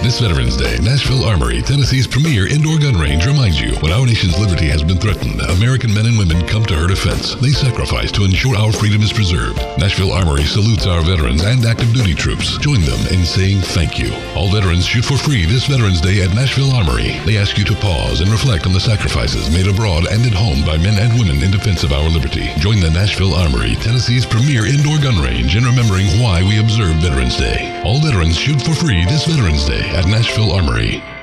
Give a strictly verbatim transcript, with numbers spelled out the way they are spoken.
This Veterans Day, Nashville Armory, Tennessee's premier indoor gun range, reminds you when our nation's liberty has been threatened, American men and women come to her defense. They sacrifice to ensure our freedom is preserved. Nashville Armory salutes our veterans and active duty troops. Join them in saying thank you. All veterans shoot for free this Veterans Day at Nashville Armory. They ask you to pause and reflect on the sacrifices made abroad and at home by men and women in defense of our liberty. Join the Nashville Armory, Tennessee's premier indoor gun range, in remembering why we observe Veterans Day. All veterans shoot for free this Veterans Day at Nashville Armory.